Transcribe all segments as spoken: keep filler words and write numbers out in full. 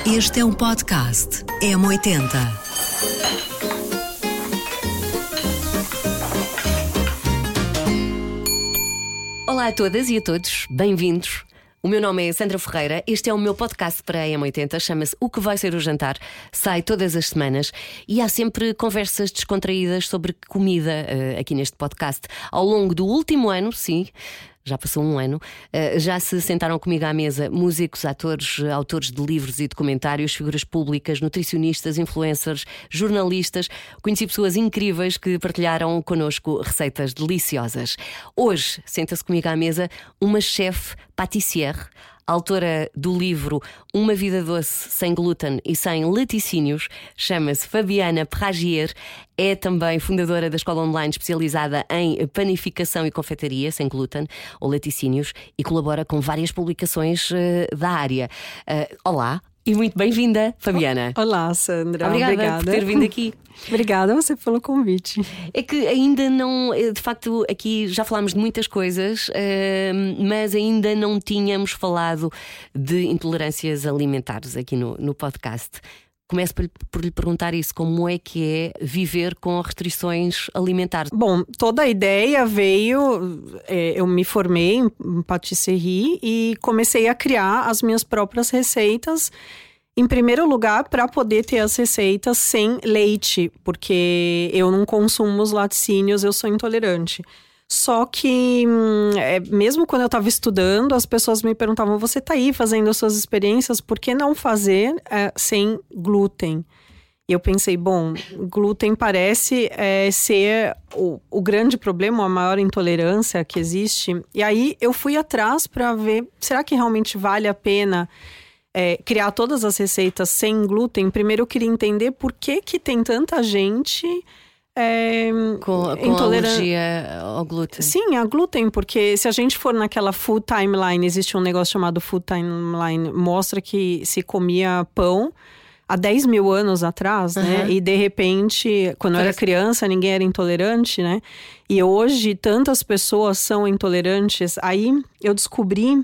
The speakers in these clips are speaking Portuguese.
Este é um podcast M oitenta. Olá a todas e a todos, bem-vindos. O meu nome é Sandra Ferreira, este é o meu podcast para a M oitenta, chama-se O Que Vai Ser o Jantar, sai todas as semanas e há sempre conversas descontraídas sobre comida uh, aqui neste podcast. Ao longo do último ano, sim, já passou um ano, uh, já se sentaram comigo à mesa músicos, atores, autores de livros e documentários, figuras públicas, nutricionistas, influencers, jornalistas. Conheci pessoas incríveis que partilharam connosco receitas deliciosas. Hoje senta-se comigo à mesa uma chefe pâtissière, autora do livro Uma Vida Doce Sem Glúten e Sem Laticínios, chama-se Fabiana Perragier, é também fundadora da escola online especializada em panificação e confeitaria sem glúten ou laticínios e colabora com várias publicações uh, da área. Uh, olá e muito bem-vinda, Fabiana. Olá, Sandra. Obrigada, Obrigada por ter vindo aqui. Obrigada a você pelo convite. É que ainda não, de facto, aqui já falámos de muitas coisas, mas ainda não tínhamos falado de intolerâncias alimentares aqui no, no podcast. Começo por, por lhe perguntar isso, como é que é viver com restrições alimentares? Bom, toda a ideia veio, é, eu me formei em patisserie e comecei a criar as minhas próprias receitas. Em primeiro lugar, para poder ter as receitas sem leite, porque eu não consumo os laticínios, eu sou intolerante. Só que, é, mesmo quando eu estava estudando, as pessoas me perguntavam: você está aí fazendo as suas experiências, por que não fazer é, sem glúten? E eu pensei, bom, glúten parece é, ser o, o grande problema, a maior intolerância que existe. E aí eu fui atrás para ver, será que realmente vale a pena É, criar todas as receitas sem glúten? Primeiro eu queria entender por que que tem tanta gente é, com, com intoleran... alergia ao glúten. Sim, a glúten, porque se a gente for naquela food timeline, existe um negócio chamado food timeline, mostra que se comia pão há dez mil anos atrás, uhum. né? E de repente, quando eu era criança, ninguém era intolerante, né? E hoje tantas pessoas são intolerantes. Aí eu descobri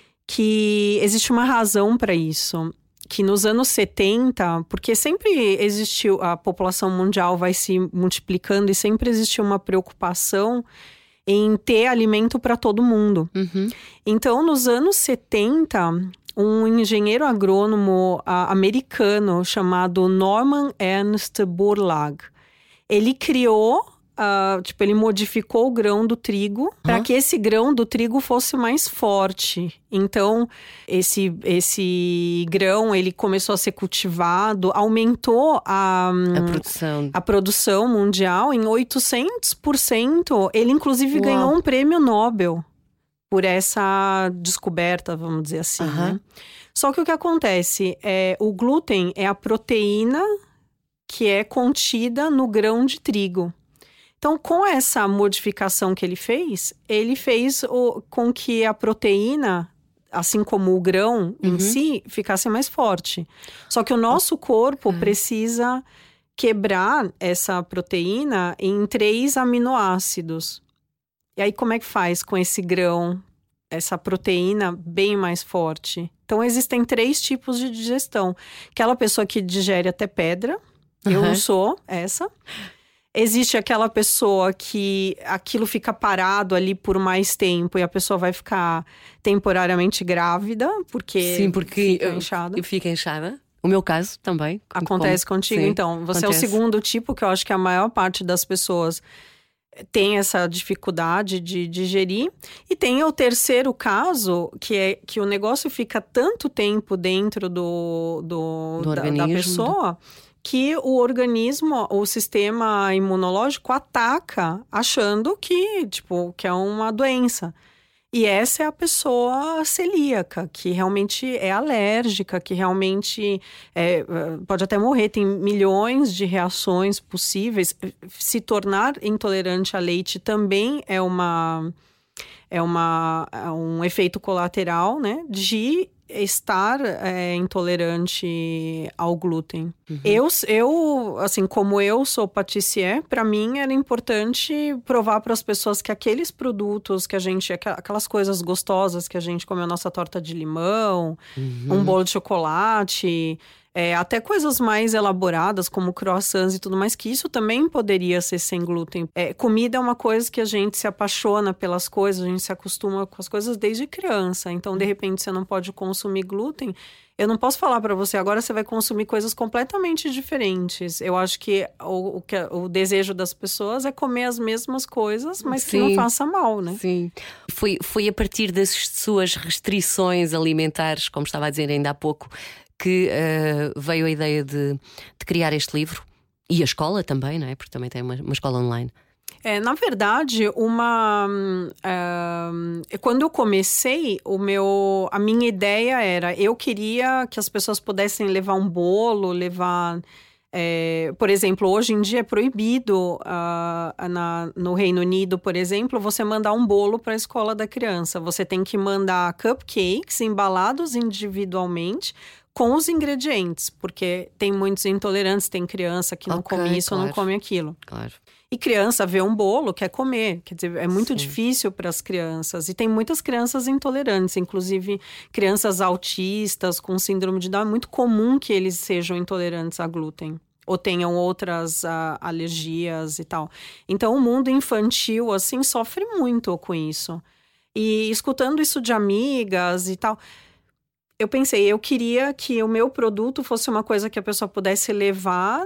que existe uma razão para isso, que nos anos setenta, porque sempre existiu, a população mundial vai se multiplicando e sempre existiu uma preocupação em ter alimento para todo mundo. Uhum. Então, nos anos setenta, um engenheiro agrônomo uh, americano chamado Norman Ernst Borlaug, ele criou Uh, tipo, ele modificou o grão do trigo uhum. para que esse grão do trigo fosse mais forte. Então, esse, esse grão, ele começou a ser cultivado, aumentou a, a, produção. a produção mundial em oitocentos por cento. Ele, inclusive, Uau. ganhou um prêmio Nobel por essa descoberta, vamos dizer assim. Uhum. Né? Só que o que acontece é, o glúten é a proteína que é contida no grão de trigo. Então, com essa modificação que ele fez, ele fez o, com que a proteína, assim como o grão uhum. em si, ficasse mais forte. Só que o nosso corpo uhum. precisa quebrar essa proteína em três aminoácidos. E aí, como é que faz com esse grão, essa proteína bem mais forte? Então, existem três tipos de digestão. Aquela pessoa que digere até pedra, uhum. eu não sou essa. Existe aquela pessoa que aquilo fica parado ali por mais tempo e a pessoa vai ficar temporariamente grávida, porque, Sim, porque fica inchada. Fica inchada. O meu caso também. Acontece como... contigo, Sim, então. Você acontece. É o segundo tipo, que eu acho que a maior parte das pessoas tem essa dificuldade de digerir. E tem o terceiro caso, que é que o negócio fica tanto tempo dentro do, do, do da, da pessoa... que o organismo, o sistema imunológico ataca achando que, tipo, que é uma doença. E essa é a pessoa celíaca, que realmente é alérgica, que realmente é, pode até morrer. Tem milhões de reações possíveis. Se tornar intolerante a leite também é, uma, é, uma, é um efeito colateral, né, de estar é, intolerante ao glúten. Uhum. Eu, eu, assim, como eu sou patissier, para mim era importante provar para as pessoas que aqueles produtos que a gente, aquelas coisas gostosas que a gente come, a nossa torta de limão, uhum. um bolo de chocolate, é, até coisas mais elaboradas como croissants e tudo mais, que isso também poderia ser sem glúten. É, comida é uma coisa que a gente se apaixona pelas coisas, a gente se acostuma com as coisas desde criança. Então, de repente, você não pode consumir glúten. Eu não posso falar para você, agora você vai consumir coisas completamente diferentes. Eu acho que o, o, que o desejo das pessoas é comer as mesmas coisas, mas Sim. que não faça mal, né? Sim. Foi, foi a partir das suas restrições alimentares, como estava a dizer ainda há pouco, que uh, veio a ideia de, de criar este livro. E a escola também, não é? Porque também tem uma, uma escola online. É, na verdade, uma uh, quando eu comecei, o meu, a minha ideia era, eu queria que as pessoas pudessem levar um bolo, levar, é, por exemplo, hoje em dia é proibido uh, na, no Reino Unido, por exemplo, você mandar um bolo para a escola da criança. Você tem que mandar cupcakes embalados individualmente, com os ingredientes, porque tem muitos intolerantes, tem criança que não okay, come isso ou claro. Não come aquilo. Claro. E criança vê um bolo, quer comer. Quer dizer, é muito Sim. difícil para as crianças. E tem muitas crianças intolerantes, inclusive crianças autistas com síndrome de Down. É muito comum que eles sejam intolerantes a glúten. Ou tenham outras uh, alergias e tal. Então, o mundo infantil, assim, sofre muito com isso. E escutando isso de amigas e tal... Eu pensei, eu queria que o meu produto fosse uma coisa que a pessoa pudesse levar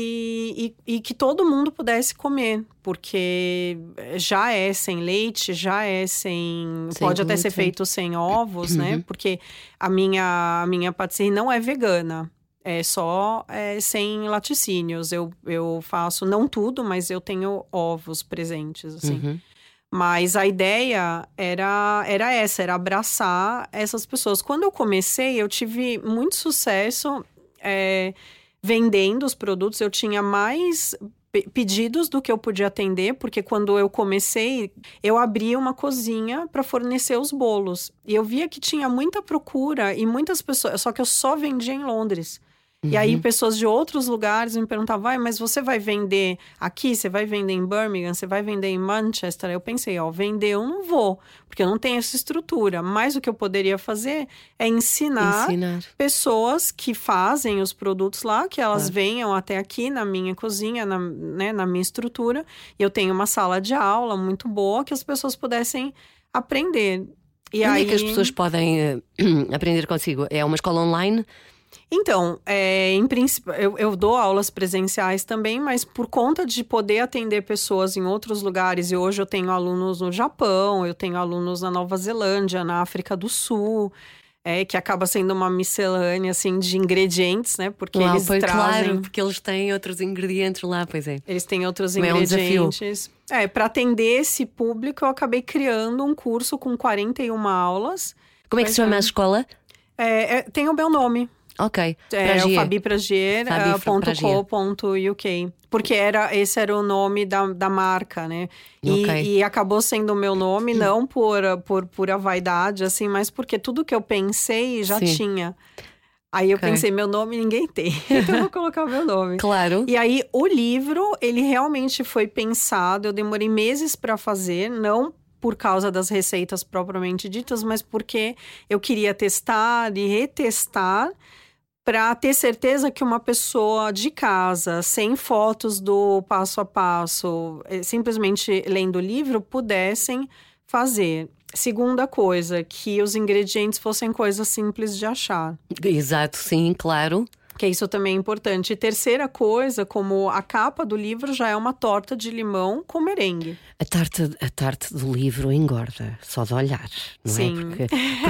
e, e, e que todo mundo pudesse comer. Porque já é sem leite, já é sem... sem pode glúten. Até ser feito sem ovos, uhum. né? Porque a minha, a minha patisserie não é vegana. É só é, sem laticínios. Eu, eu faço, não tudo, mas eu tenho ovos presentes, assim. Uhum. Mas a ideia era, era essa, era abraçar essas pessoas. Quando eu comecei, eu tive muito sucesso é, vendendo os produtos. Eu tinha mais pe- pedidos do que eu podia atender, porque quando eu comecei, eu abri uma cozinha para fornecer os bolos. E eu via que tinha muita procura e muitas pessoas... Só que eu só vendia em Londres. Uhum. E aí, pessoas de outros lugares me perguntavam, vai, mas você vai vender aqui? Você vai vender em Birmingham? Você vai vender em Manchester? Eu pensei, ó, vender eu não vou, porque eu não tenho essa estrutura. Mas o que eu poderia fazer é ensinar, ensinar. pessoas que fazem os produtos lá, que elas claro. venham até aqui na minha cozinha, na, né, na minha estrutura. E eu tenho uma sala de aula muito boa, que as pessoas pudessem aprender. E Onde aí... é que as pessoas podem uh, aprender consigo? É uma escola online? Então, é, em princípio, eu, eu dou aulas presenciais também, mas por conta de poder atender pessoas em outros lugares, e hoje eu tenho alunos no Japão, eu tenho alunos na Nova Zelândia, na África do Sul, é, que acaba sendo uma miscelânea, assim, de ingredientes, né? Porque Uau, eles pois, trazem... Claro, porque eles têm outros ingredientes lá, pois é. Eles têm outros Não ingredientes. É, um é para atender esse público, eu acabei criando um curso com quarenta e uma aulas. Como é que se chama é. a escola? É, é, tem o meu nome. Ok. É o fabi pragier ponto co ponto u k. Porque era, esse era o nome da, da marca, né? E, okay. e acabou sendo o meu nome, não por, por pura vaidade, assim, mas porque tudo que eu pensei já Sim. tinha. Aí eu okay. pensei, meu nome ninguém tem, então eu vou colocar o meu nome. Claro. E aí, o livro, ele realmente foi pensado, eu demorei meses para fazer, não por causa das receitas propriamente ditas, mas porque eu queria testar e retestar para ter certeza que uma pessoa de casa, sem fotos do passo a passo, simplesmente lendo o livro, pudessem fazer. Segunda coisa, que os ingredientes fossem coisas simples de achar. Exato, sim, claro. Que isso também é importante. E terceira coisa, como a capa do livro já é uma torta de limão com merengue. A tarta, a tarta do livro engorda, só de olhar, não Sim. é? Porque,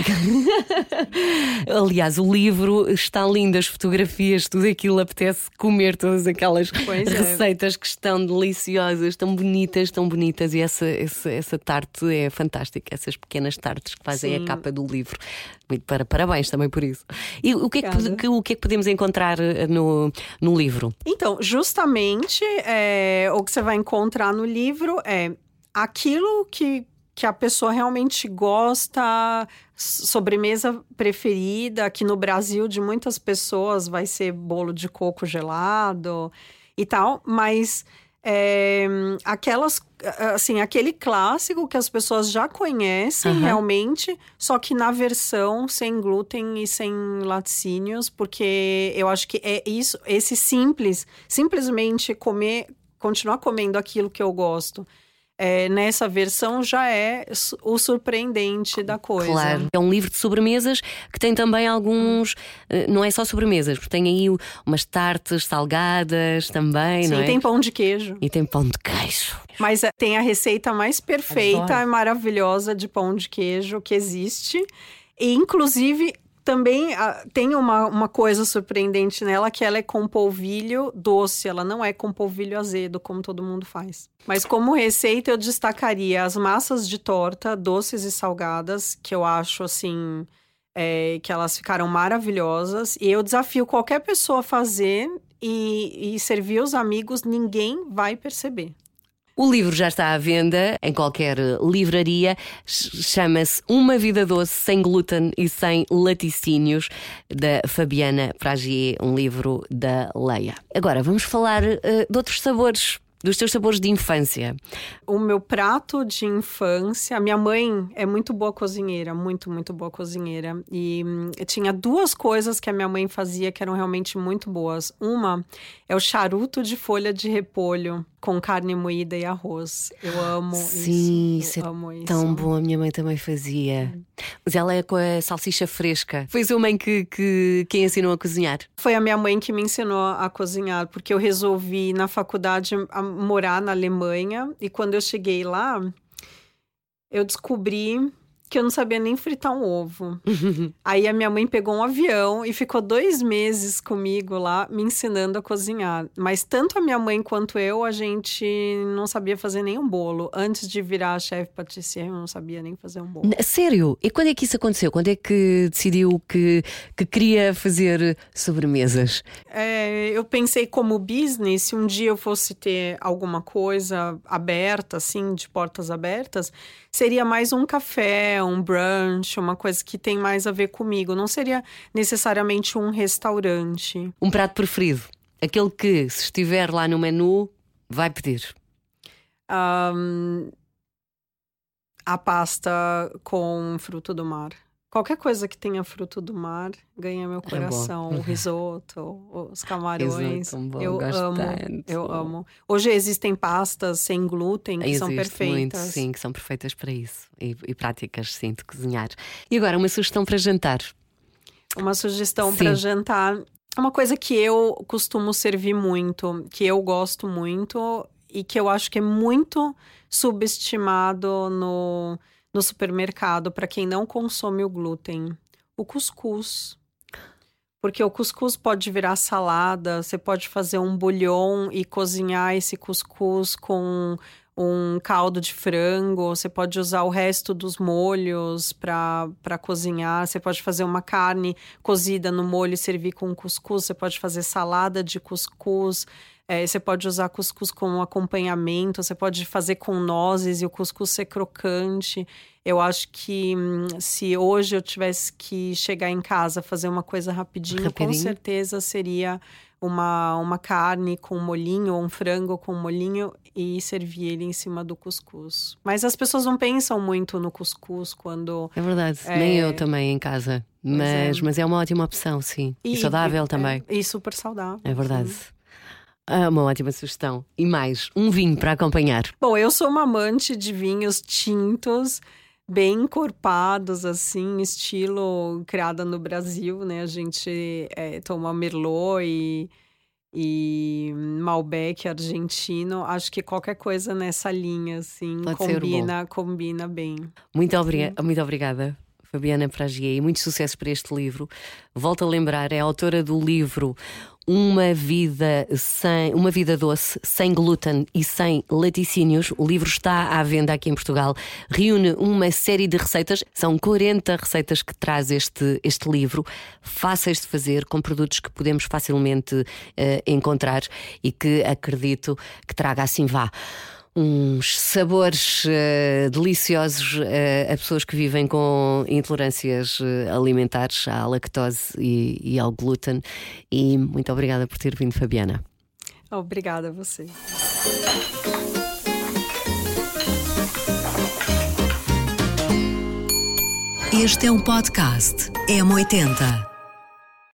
porque... Aliás, o livro está lindo, as fotografias, tudo aquilo, apetece comer todas aquelas pois receitas é. que estão deliciosas, tão bonitas, tão bonitas. E essa, essa, essa tarte é fantástica, essas pequenas tartes que fazem Sim. a capa do livro. Muito para, parabéns também por isso. E o que, é que, que, o que é que podemos encontrar no, no livro? Então, justamente, é, o que você vai encontrar no livro é aquilo que que a pessoa realmente gosta, sobremesa preferida, aqui no Brasil de muitas pessoas vai ser bolo de coco gelado e tal, mas é, aquelas, assim, aquele clássico que as pessoas já conhecem uhum. realmente, só que na versão sem glúten e sem laticínios, porque eu acho que é isso, esse simples, simplesmente comer, continuar comendo aquilo que eu gosto. É, nessa versão já é o surpreendente da coisa. Claro, é um livro de sobremesas que tem também alguns, não é só sobremesas, porque tem aí umas tartes salgadas também. Sim, não é? Tem pão de queijo. E tem pão de queijo. Mas tem a receita mais perfeita Adoro. e maravilhosa de pão de queijo que existe. E inclusive também uh, tem uma, uma coisa surpreendente nela, que ela é com polvilho doce, ela não é com polvilho azedo, como todo mundo faz. Mas como receita eu destacaria as massas de torta, doces e salgadas, que eu acho assim, é, que elas ficaram maravilhosas. E eu desafio qualquer pessoa a fazer e, e servir os amigos, ninguém vai perceber. O livro já está à venda em qualquer livraria. Chama-se Uma Vida Doce, Sem Glúten e Sem Laticínios, da Fabiana Pragier, um livro da Leia. Agora vamos falar uh, de outros sabores, dos teus sabores de infância. O meu prato de infância, a minha mãe é muito boa cozinheira, muito, muito boa cozinheira. E hum, tinha duas coisas que a minha mãe fazia que eram realmente muito boas. Uma é o charuto de folha de repolho com carne moída e arroz. Eu amo Sim, isso. isso Eu é amo tão isso. bom, a minha mãe também fazia. Hum. Mas ela é com a salsicha fresca. Foi a sua mãe que, que, que ensinou a cozinhar? Foi a minha mãe que me ensinou a cozinhar, porque eu resolvi na faculdade a morar na Alemanha. E quando eu cheguei lá, eu descobri que eu não sabia nem fritar um ovo. Aí a minha mãe pegou um avião e ficou dois meses comigo lá, me ensinando a cozinhar. Mas tanto a minha mãe quanto eu, a gente não sabia fazer nenhum bolo. Antes de virar chefe patissier, eu não sabia nem fazer um bolo. Sério? E quando é que isso aconteceu? Quando é que decidiu que, que queria fazer sobremesas? É, eu pensei como business, se um dia eu fosse ter alguma coisa aberta, assim, de portas abertas, seria mais um café, um brunch, uma coisa que tem mais a ver comigo. Não seria necessariamente um restaurante. Um prato preferido? Aquele que, se estiver lá no menu, vai pedir? Um, a pasta com fruto do mar. Qualquer coisa que tenha fruto do mar ganha meu coração. É o risoto, os camarões. Risoto, bom, eu amo, tanto. eu amo. Hoje existem pastas sem glúten que Existe são perfeitas. Muito, sim, que são perfeitas para isso. E, e práticas, sim, de cozinhar. E agora, uma sugestão para jantar? Uma sugestão para jantar. Uma coisa que eu costumo servir muito, que eu gosto muito e que eu acho que é muito subestimado no... no supermercado, para quem não consome o glúten, o cuscuz. Porque o cuscuz pode virar salada, você pode fazer um bouillon e cozinhar esse cuscuz com um caldo de frango, você pode usar o resto dos molhos para para cozinhar, você pode fazer uma carne cozida no molho e servir com cuscuz, você pode fazer salada de cuscuz. É, você pode usar cuscuz como acompanhamento, você pode fazer com nozes e o cuscuz ser crocante. Eu acho que hum, se hoje eu tivesse que chegar em casa, fazer uma coisa rapidinho, rapidinho. com certeza seria uma, uma carne com molhinho, ou um frango com molhinho e servir ele em cima do cuscuz. Mas as pessoas não pensam muito no cuscuz quando... É verdade, é... nem eu também em casa. Mas é. mas é uma ótima opção, sim. E, e saudável e, também. É, e super saudável. É verdade. Sim. Ah, uma ótima sugestão. E mais, um vinho para acompanhar. Bom, eu sou uma amante de vinhos tintos, bem encorpados, assim, estilo criada no Brasil, né? A gente é, toma Merlot e, e Malbec argentino. Acho que qualquer coisa nessa linha, assim, Pode combina, combina bem. Muito, obri- muito obrigada, Fabiana Pragier, e muito sucesso para este livro. Volto a lembrar, é autora do livro Uma Vida, sem, Uma Vida Doce, Sem Glúten e Sem Laticínios. O livro está à venda aqui em Portugal. Reúne uma série de receitas. São quarenta receitas que traz este, este livro, fáceis de fazer, com produtos que podemos facilmente uh, encontrar e que acredito que traga assim vá uns sabores uh, deliciosos uh, a pessoas que vivem com intolerâncias uh, alimentares à lactose e, e ao glúten. E muito obrigada por ter vindo, Fabiana. Obrigada a você. Este é um podcast M oitenta.